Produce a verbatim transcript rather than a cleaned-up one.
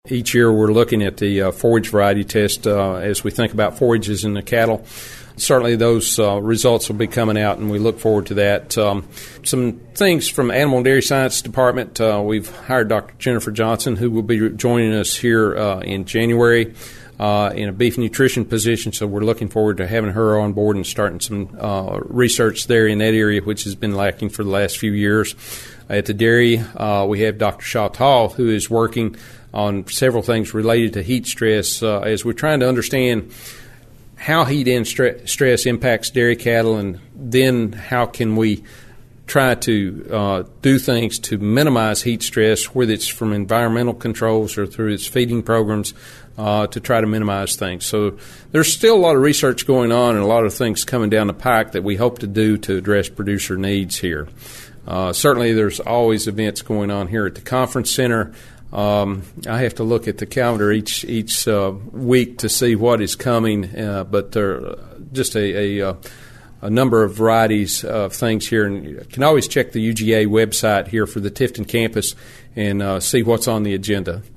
Each year we're looking at the uh, forage variety test uh, as we think about forages in the cattle. Certainly those uh, results will be coming out, and we look forward to that. Um, some things from Animal and Dairy Science Department. Uh, we've hired Doctor Jennifer Johnson, who will be joining us here uh, in January uh, in a beef nutrition position, so we're looking forward to having her on board and starting some uh, research there in that area, which has been lacking for the last few years. At the dairy, uh, we have Doctor Shaw Tall, who is working on several things related to heat stress uh, as we're trying to understand how heat and stre- stress impacts dairy cattle, and then how can we try to uh, do things to minimize heat stress, whether it's from environmental controls or through its feeding programs, uh, to try to minimize things. So there's still a lot of research going on and a lot of things coming down the pike that we hope to do to address producer needs here. Uh, certainly there's always events going on here at the conference center. Um, I have to look at the calendar each each uh, week to see what is coming, uh, but there are just a, a, a number of varieties of things here. And you can always check the U G A website here for the Tifton campus and uh, see what's on the agenda.